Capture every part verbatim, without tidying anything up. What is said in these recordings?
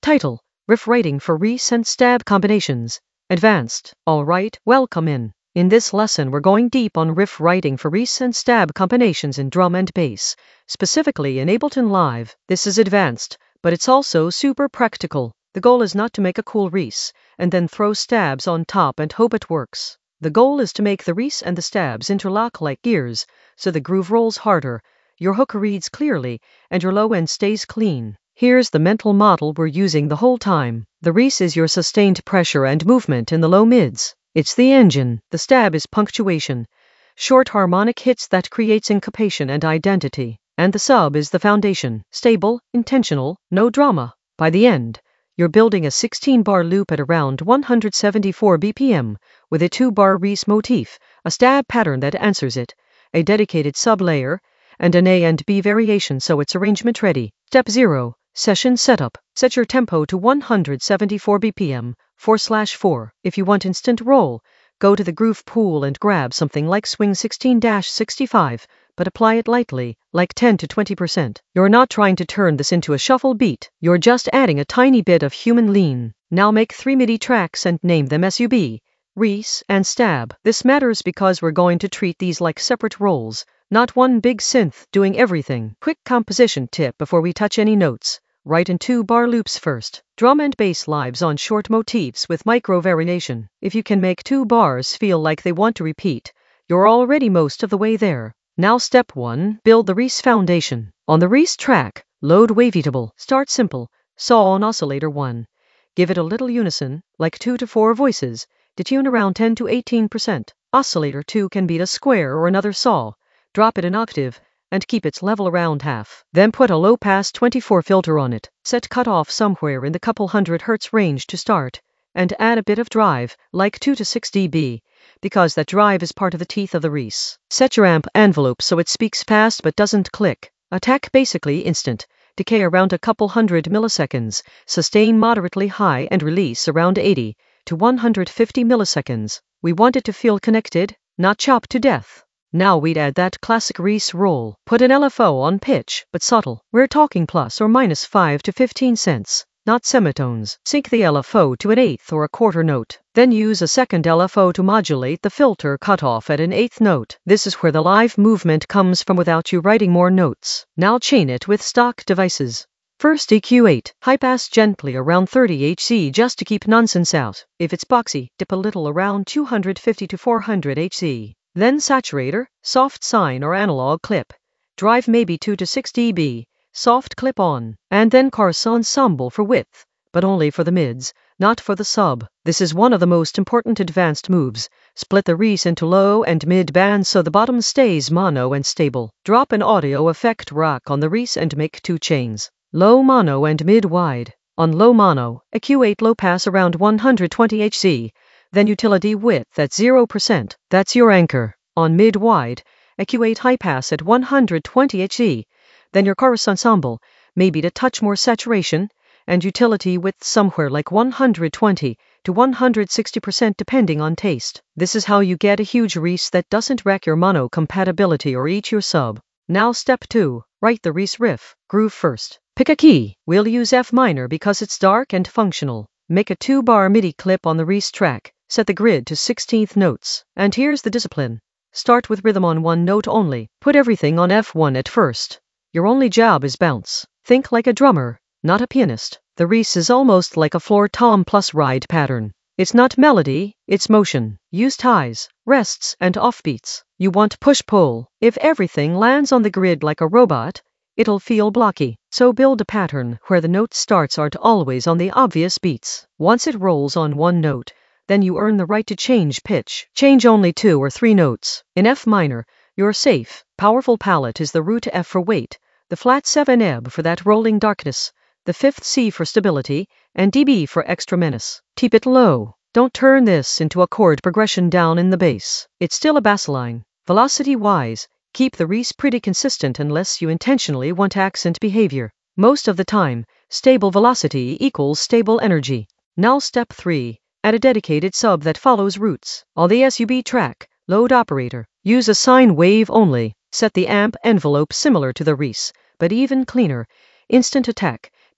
Title: Riff Writing for Reese and Stab Combinations. Advanced. Alright, welcome in. In this lesson we're going deep on riff writing for Reese and Stab combinations in drum and bass, specifically in Ableton Live. This is advanced, but it's also super practical. The goal is not to make a cool Reese, and then throw stabs on top and hope it works. The goal is to make the Reese and the stabs interlock like gears, so the groove rolls harder, your hook reads clearly, and your low end stays clean. Here's the mental model we're using the whole time. The Reese is your sustained pressure and movement in the low mids. It's the engine. The stab is punctuation, short harmonic hits that create syncopation and identity. And the sub is the foundation, stable, intentional, no drama. By the end, you're building a sixteen bar loop at around one hundred seventy-four B P M, with a two bar Reese motif, a stab pattern that answers it, a dedicated sub layer, and an A and B variation so it's arrangement ready. Step zero. Session setup. Set your tempo to one hundred seventy-four B P M, four slash four. If you want instant roll, go to the groove pool and grab something like swing sixteen sixty-five, but apply it lightly, like ten to twenty percent. You're not trying to turn this into a shuffle beat, you're just adding a tiny bit of human lean. Now make three MIDI tracks and name them S U B, Reese, and Stab. This matters because we're going to treat these like separate roles, not one big synth doing everything. Quick composition tip before we touch any notes. Write in two bar loops first. Drum and bass lives on short motifs with micro variation. If you can make two bars feel like they want to repeat, you're already most of the way there. Now step one, build the Reese foundation. On the Reese track, load Wavetable. Start simple. Saw on oscillator one. Give it a little unison, like two to four voices. Detune around ten to eighteen percent. Oscillator two can beat a square or another saw. Drop it an octave, and keep its level around half. Then put a low-pass twenty-four filter on it. Set cutoff somewhere in the couple hundred hertz range to start, and add a bit of drive, like two to six decibels, because that drive is part of the teeth of the Reese. Set your amp envelope so it speaks fast but doesn't click. Attack basically instant. Decay around a couple hundred milliseconds. Sustain moderately high and release around eighty to one hundred fifty milliseconds. We want it to feel connected, not chopped to death. Now we'd add that classic Reese roll. Put an L F O on pitch, but subtle. We're talking plus or minus five to fifteen cents, not semitones. Sync the L F O to an eighth or a quarter note. Then use a second L F O to modulate the filter cutoff at an eighth note. This is where the live movement comes from without you writing more notes. Now chain it with stock devices. First E Q eight, high pass gently around thirty hertz just to keep nonsense out. If it's boxy, dip a little around two hundred fifty to four hundred hertz. Then saturator, soft sine or analog clip. Drive maybe two to six decibels, soft clip on. And then chorus ensemble for width, but only for the mids, not for the sub. This is one of the most important advanced moves. Split the Reese into low and mid bands so the bottom stays mono and stable. Drop an audio effect rack on the Reese and make two chains. Low mono and mid wide. On low mono, a Q eight low pass around one hundred twenty hertz. Then utility width at zero percent, that's your anchor. On mid-wide, a Q eight high pass at one hundred twenty hertz, then your chorus ensemble, maybe to touch more saturation, and utility width somewhere like one hundred twenty to one hundred sixty percent depending on taste. This is how you get a huge Reese that doesn't wreck your mono compatibility or eat your sub. Now step two, write the Reese riff. Groove first. Pick a key. We'll use F minor because it's dark and functional. Make a two bar MIDI clip on the Reese track. Set the grid to sixteenth notes. And here's the discipline. Start with rhythm on one note only. Put everything on F one at first. Your only job is bounce. Think like a drummer, not a pianist. The Reese is almost like a floor tom plus ride pattern. It's not melody, it's motion. Use ties, rests, and offbeats. You want push-pull. If everything lands on the grid like a robot, it'll feel blocky. So build a pattern where the note starts aren't always on the obvious beats. Once it rolls on one note, then you earn the right to change pitch. Change only two or three notes. In F minor, you're safe. Powerful palette is the root F for weight, the flat seven ebb for that rolling darkness, the fifth C for stability, and D B for extra menace. Keep it low. Don't turn this into a chord progression down in the bass. It's still a bassline. Velocity-wise, keep the Reese pretty consistent unless you intentionally want accent behavior. Most of the time, stable velocity equals stable energy. Now step three. Add a dedicated sub that follows roots. On the S U B track, load operator. Use a sine wave only. Set the amp envelope similar to the Reese, but even cleaner. Instant attack.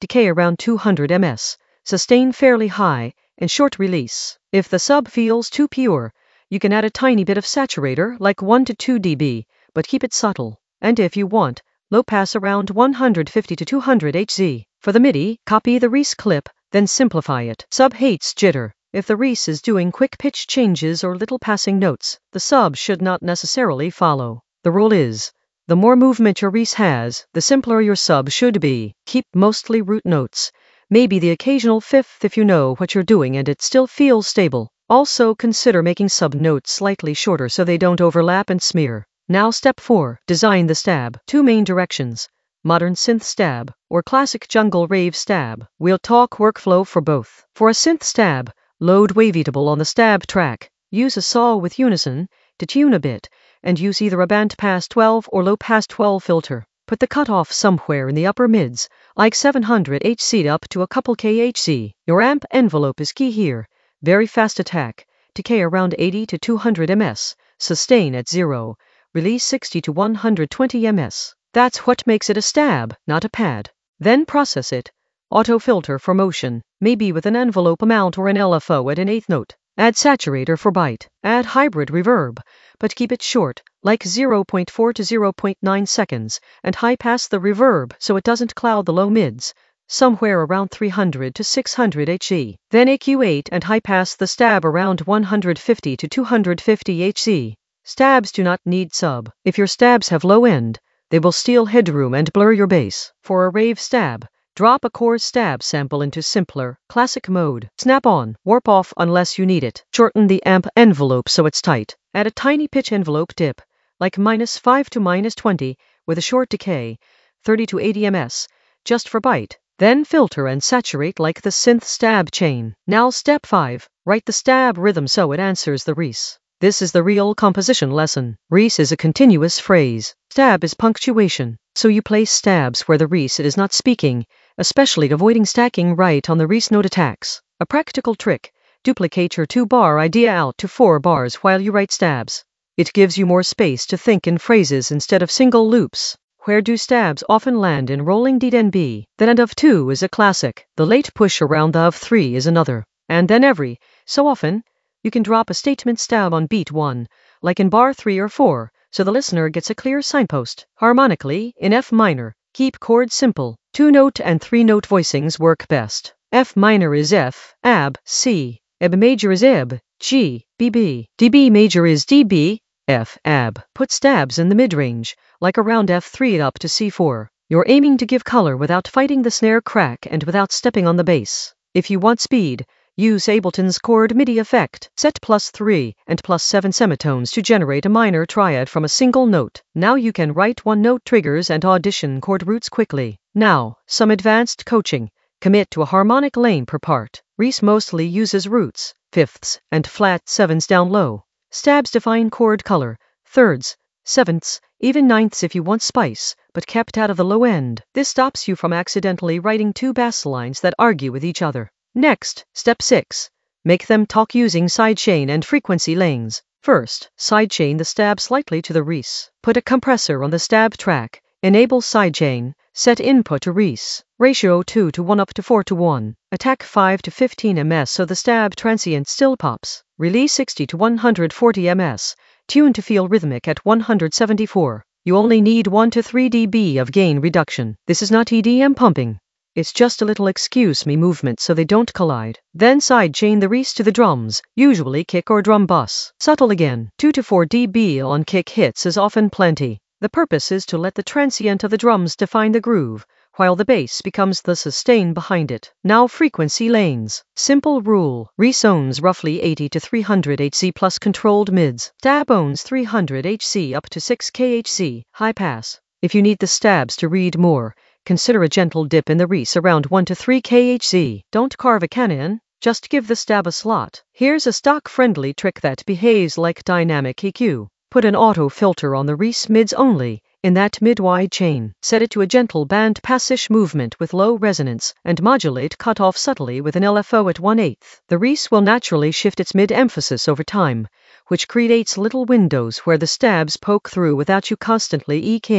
decay around two hundred millimeters, sustain fairly high, and short release. If the sub feels too pure, you can add a tiny bit of saturator, like one to two decibels, but keep it subtle. And if you want, low pass around one hundred fifty to two hundred hertz. For the MIDI, copy the Reese clip, then simplify it. Sub hates jitter. If the Reese is doing quick pitch changes or little passing notes, the sub should not necessarily follow. The rule is, the more movement your Reese has, the simpler your sub should be. Keep mostly root notes. Maybe the occasional fifth if you know what you're doing and it still feels stable. Also consider making sub notes slightly shorter so they don't overlap and smear. Now step four. Design the stab. Two main directions. Modern synth stab, or classic jungle rave stab. We'll talk workflow for both. For a synth stab, load Waveatable on the stab track. Use a saw with unison to tune a bit, and use either a bandpass twelve or low pass twelve filter. Put the cutoff somewhere in the upper mids, like seven hundred hertz up to a couple K Hz. Your amp envelope is key here. Very fast attack, decay around eighty to two hundred millimeters, sustain at zero, release sixty to one hundred twenty millimeters. That's what makes it a stab, not a pad. Then process it. Auto filter for motion, maybe with an envelope amount or an L F O at an eighth note. Add saturator for bite. Add hybrid reverb, but keep it short, like zero point four to zero point nine seconds, and high pass the reverb so it doesn't cloud the low mids, somewhere around three hundred to six hundred hertz. Then A Q eight and high pass the stab around one hundred fifty to two hundred fifty hertz. Stabs do not need sub. If your stabs have low end, they will steal headroom and blur your bass. For a rave stab, drop a core stab sample into simpler, classic mode. Snap on, warp off unless you need it. Shorten the amp envelope so it's tight. Add a tiny pitch envelope dip, like minus five to minus twenty, with a short decay, thirty to eighty millimeters, just for bite. Then filter and saturate like the synth stab chain. Now step five. Write the stab rhythm so it answers the Reese. This is the real composition lesson. Reese is a continuous phrase. Stab is punctuation, so you place stabs where the Reese is not speaking, especially avoiding stacking right on the Reese note attacks. A practical trick: duplicate your two-bar idea out to four bars while you write stabs. It gives you more space to think in phrases instead of single loops. Where do stabs often land in rolling D N B? The end of two is a classic. The late push around the of three is another. And then every so often, you can drop a statement stab on beat one, like in bar three or four, so the listener gets a clear signpost. Harmonically, in F minor, keep chords simple. Two-note and three-note voicings work best. F minor is F, A B, C. E B major is E B, G, B B. D B major is D B, F, A B. Put stabs in the mid-range, like around F three up to C four. You're aiming to give color without fighting the snare crack and without stepping on the bass. If you want speed, use Ableton's chord MIDI effect. Set plus three and plus seven semitones to generate a minor triad from a single note. Now you can write one-note triggers and audition chord roots quickly. Now, some advanced coaching. Commit to a harmonic lane per part. Reese mostly uses roots, fifths, and flat sevens down low. Stabs define chord color, thirds, sevenths, even ninths if you want spice, but kept out of the low end. This stops you from accidentally writing two bass lines that argue with each other. Next, step six. Make them talk using sidechain and frequency lanes. First, sidechain the stab slightly to the Reese. Put a compressor on the stab track. Enable sidechain. Set input to Reese. Ratio two to one up to four to one. Attack five to fifteen millimeters so the stab transient still pops. Release sixty to one hundred forty millimeters. Tune to feel rhythmic at one hundred seventy-four. You only need one to three decibels of gain reduction. This is not E D M pumping. It's just a little excuse me movement so they don't collide. Then sidechain the Reese to the drums, usually kick or drum bus. Subtle again. two to four decibels on kick hits is often plenty. The purpose is to let the transient of the drums define the groove, while the bass becomes the sustain behind it. Now frequency lanes. Simple rule. Reese owns roughly eighty to three hundred hertz plus controlled mids. Stab owns three hundred hertz up to six kilohertz, high pass. If you need the stabs to read more, consider a gentle dip in the Reese around one to three kilohertz. Don't carve a canon, just give the stab a slot. Here's a stock-friendly trick that behaves like dynamic E Q. Put an auto filter on the Reese mids only, in that mid-wide chain. Set it to a gentle band passish movement with low resonance, and modulate cutoff subtly with an L F O at one eighth. The Reese will naturally shift its mid-emphasis over time, which creates little windows where the stabs poke through without you constantly eking.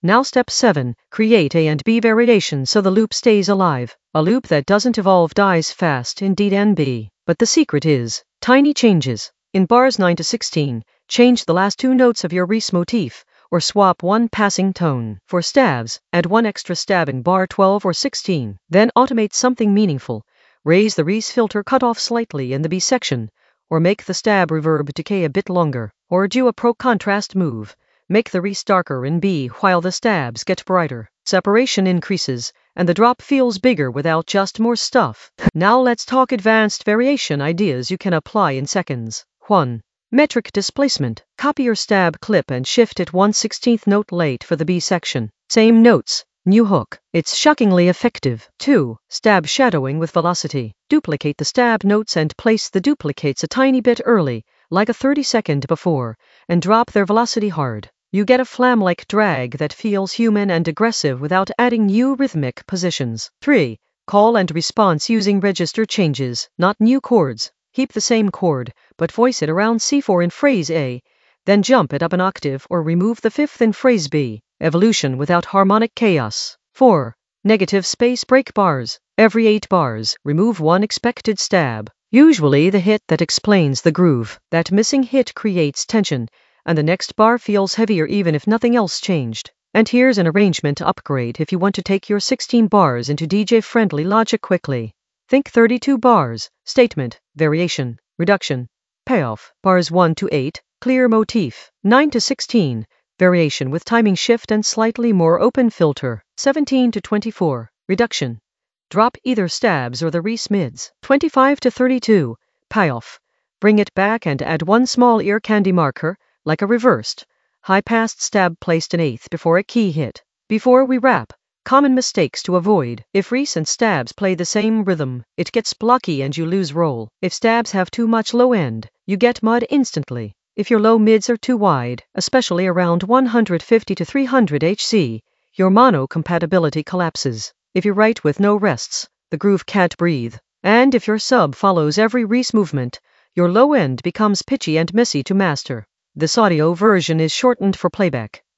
Now step seven, create A and B variations so the loop stays alive. A loop that doesn't evolve dies fast, indeed N B. But the secret is tiny changes. In bars nine to sixteen, change the last two notes of your Reese motif, or swap one passing tone. For stabs, add one extra stab in bar twelve or sixteen. Then automate something meaningful. Raise the Reese filter cutoff slightly in the B section, or make the stab reverb decay a bit longer, or do a pro contrast move. Make the Reese darker in B while the stabs get brighter. Separation increases, and the drop feels bigger without just more stuff. Now let's talk advanced variation ideas you can apply in seconds. one. Metric displacement. Copy your stab clip and shift it one sixteenth note late for the B section. Same notes, new hook. It's shockingly effective. two. Stab shadowing with velocity. Duplicate the stab notes and place the duplicates a tiny bit early, like a thirty second before, and drop their velocity hard. You get a flam-like drag that feels human and aggressive without adding new rhythmic positions. three. Call and response using register changes, not new chords. Keep the same chord, but voice it around C four in phrase A, then jump it up an octave or remove the fifth in phrase B. Evolution without harmonic chaos. four. Negative space break bars. Every eight bars, remove one expected stab. Usually the hit that explains the groove. That missing hit creates tension, and the next bar feels heavier even if nothing else changed. And here's an arrangement upgrade if you want to take your sixteen bars into D J-friendly logic quickly. Think thirty-two bars, statement, variation, reduction, payoff. Bars one to eight, clear motif. nine to sixteen, variation with timing shift and slightly more open filter. seventeen to twenty-four, reduction. Drop either stabs or the Reese mids. twenty-five to thirty-two, payoff. Bring it back and add one small ear candy marker, like a reversed, high-passed stab placed an eighth before a key hit. Before we wrap, common mistakes to avoid. If Reese and stabs play the same rhythm, it gets blocky and you lose roll. If stabs have too much low end, you get mud instantly. If your low mids are too wide, especially around one fifty to three hundred hertz, your mono compatibility collapses. If you write with no rests, the groove can't breathe. And if your sub follows every Reese movement, your low end becomes pitchy and messy to master. This audio version is shortened for playback.